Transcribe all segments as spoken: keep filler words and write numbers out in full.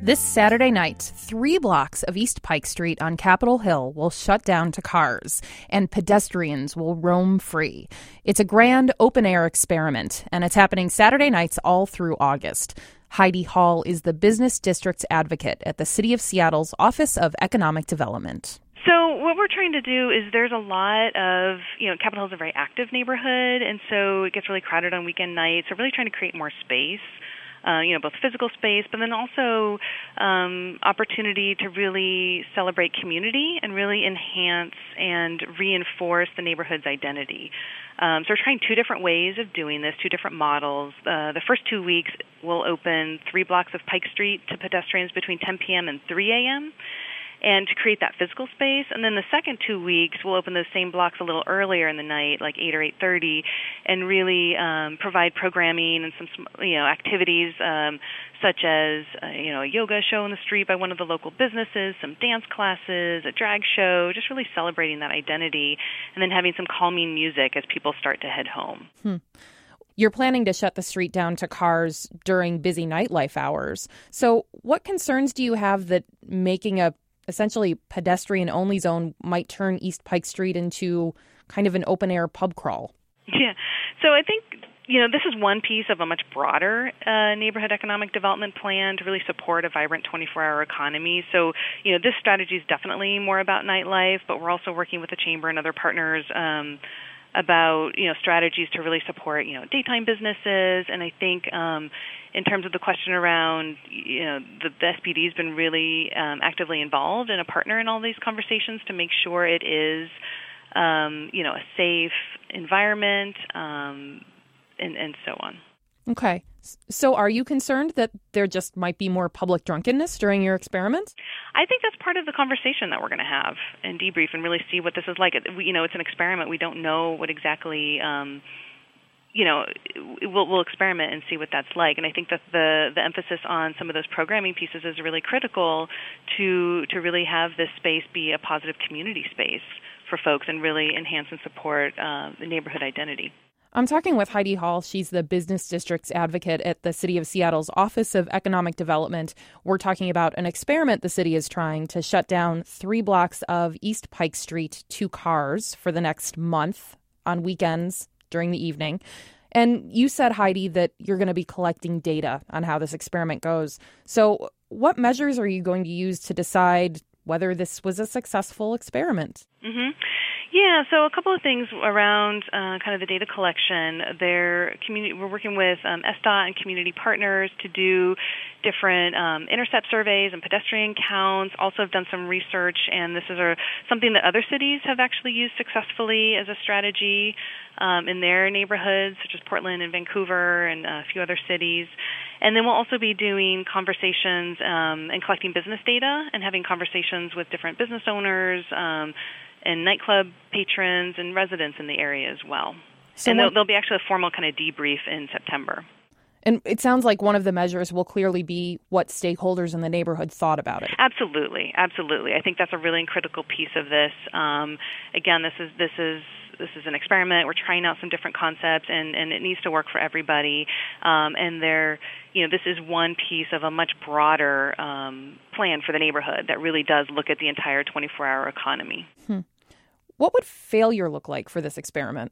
This Saturday night, three blocks of East Pike Street on Capitol Hill will shut down to cars, and pedestrians will roam free. It's a grand open-air experiment, and it's happening Saturday nights all through August. Heidi Hall is the Business District's advocate at the City of Seattle's Office of Economic Development. So what we're trying to do is there's a lot of, you know, Capitol Hill is a very active neighborhood, and so it gets really crowded on weekend nights. So really trying to create more space. Uh, you know, both physical space, but then also um, opportunity to really celebrate community and really enhance and reinforce the neighborhood's identity. Um, so we're trying two different ways of doing this, two different models. Uh, the first two weeks, we'll open three blocks of Pike Street to pedestrians between ten p.m. and three a.m., and to create that physical space. And then the second two weeks, we'll open those same blocks a little earlier in the night, like eight or eight thirty, and really um, provide programming and some, you know, activities um, such as, uh, you know, a yoga show in the street by one of the local businesses, some dance classes, a drag show, just really celebrating that identity, and then having some calming music as people start to head home. Hmm. You're planning to shut the street down to cars during busy nightlife hours. So what concerns do you have that making a essentially pedestrian-only zone might turn East Pike Street into kind of an open-air pub crawl? Yeah. So I think, you know, this is one piece of a much broader uh, neighborhood economic development plan to really support a vibrant twenty-four hour economy. So, you know, this strategy is definitely more about nightlife, but we're also working with the Chamber and other partners um, about, you know, strategies to really support, you know, daytime businesses. And I think um, in terms of the question around, you know, the, the S P D has been really um, actively involved and a partner in all these conversations to make sure it is, um, you know, a safe environment um, and, and so on. Okay. So are you concerned that there just might be more public drunkenness during your experiment? I think that's part of the conversation that we're going to have and debrief and really see what this is like. It, you know, it's an experiment. We don't know what exactly, um, you know, we'll, we'll experiment and see what that's like. And I think that the, the emphasis on some of those programming pieces is really critical to to really have this space be a positive community space for folks and really enhance and support uh, the neighborhood identity. I'm talking with Heidi Hall. She's the Business District's advocate at the City of Seattle's Office of Economic Development. We're talking about an experiment the city is trying to shut down three blocks of East Pike Street to cars for the next month on weekends during the evening. And you said, Heidi, that you're going to be collecting data on how this experiment goes. So what measures are you going to use to decide whether this was a successful experiment? Mm-hmm. Yeah, so a couple of things around uh, kind of the data collection. They're community, we're working with um, S D O T and community partners to do different um, intercept surveys and pedestrian counts. Also have done some research, and this is a, something that other cities have actually used successfully as a strategy um, in their neighborhoods, such as Portland and Vancouver and a few other cities. And then we'll also be doing conversations um, and collecting business data and having conversations with different business owners, um, and nightclub patrons and residents in the area as well. So and there'll, there'll be actually a formal kind of debrief in September. And it sounds like one of the measures will clearly be what stakeholders in the neighborhood thought about it. Absolutely, absolutely. I think that's a really critical piece of this. Um, again, this is this is this is an experiment. We're trying out some different concepts, and, and it needs to work for everybody. Um, and there, you know, this is one piece of a much broader um, plan for the neighborhood that really does look at the entire twenty-four hour economy. Hmm. What would failure look like for this experiment?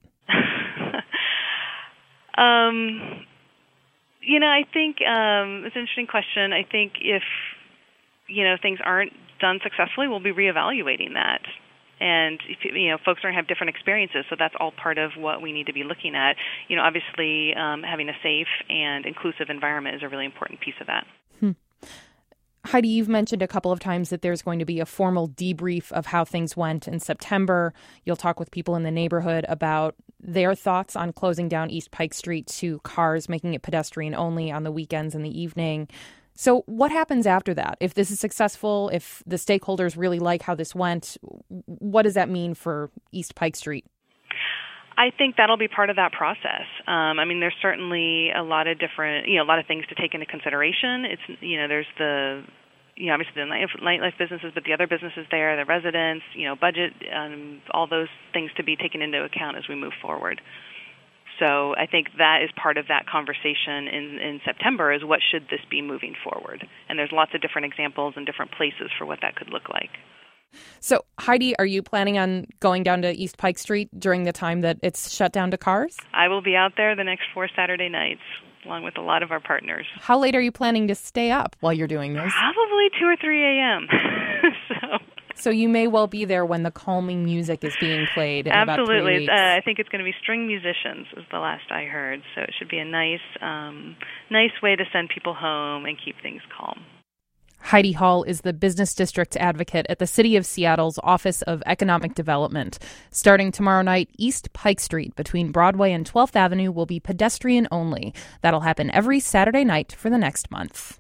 um, you know, I think um, it's an interesting question. I think if, you know, things aren't done successfully, we'll be reevaluating that. And, if, you know, folks are going to have different experiences, so that's all part of what we need to be looking at. You know, obviously, um, having a safe and inclusive environment is a really important piece of that. Hmm. Heidi, you've mentioned a couple of times that there's going to be a formal debrief of how things went in September. You'll talk with people in the neighborhood about their thoughts on closing down East Pike Street to cars, making it pedestrian only on the weekends and the evening. So what happens after that? If this is successful, if the stakeholders really like how this went, what does that mean for East Pike Street? I think that'll be part of that process. Um, I mean, there's certainly a lot of different, you know, a lot of things to take into consideration. It's, you know, there's the, you know, obviously the nightlife businesses, but the other businesses there, the residents, you know, budget, um, all those things to be taken into account as we move forward. so I think that is part of that conversation in, in September is what should this be moving forward? And there's lots of different examples and different places for what that could look like. So, Heidi, are you planning on going down to East Pike Street during the time that it's shut down to cars? I will be out there the next four Saturday nights, along with a lot of our partners. How late are you planning to stay up while you're doing this? Probably two or three a.m. so... So you may well be there when the calming music is being played in Absolutely. about three weeks. Uh, I think it's going to be string musicians is the last I heard. So it should be a nice, um, nice way to send people home and keep things calm. Heidi Hall is the business district advocate at the City of Seattle's Office of Economic Development. Starting tomorrow night, East Pike Street between Broadway and twelfth Avenue will be pedestrian only. That'll happen every Saturday night for the next month.